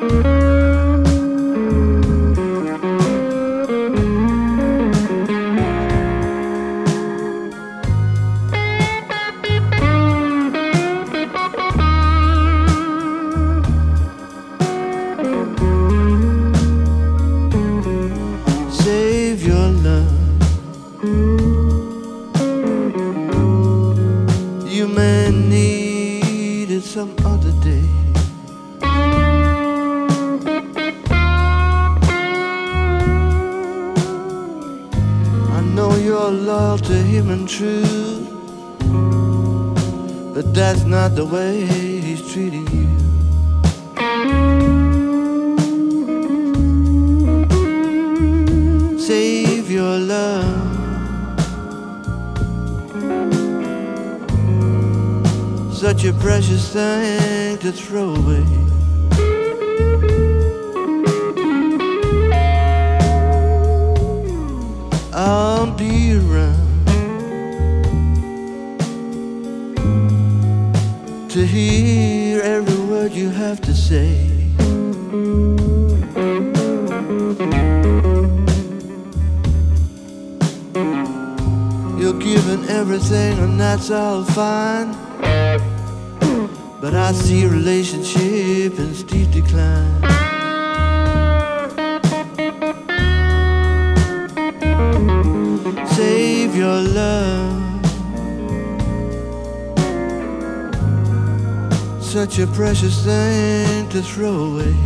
You may need it some other day. I know you're loyal to him and true, but that's not the way he's treating you. Save your love. Such a precious thing to throw away. I'll be around to hear every word you have to say. You're given everything and that's all fine, but I see a relationship in steep decline. Save your love. Such a precious thing to throw away.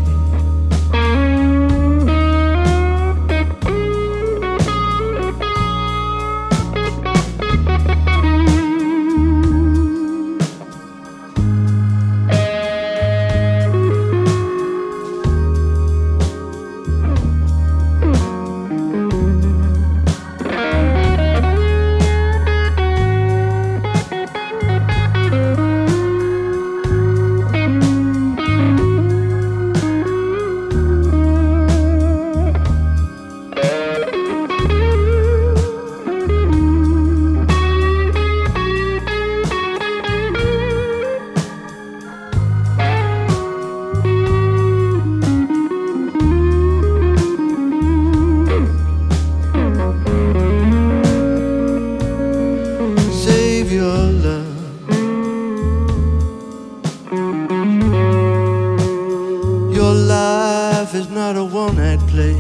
Your life is not a one-act play.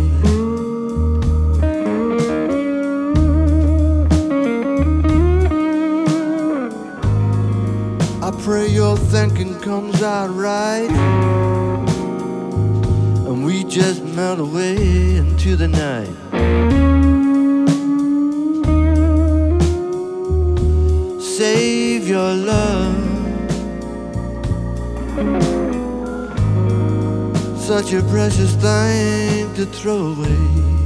I pray your thinking comes out right, and we just melt away into the night. Save your love. Such a precious thing to throw away.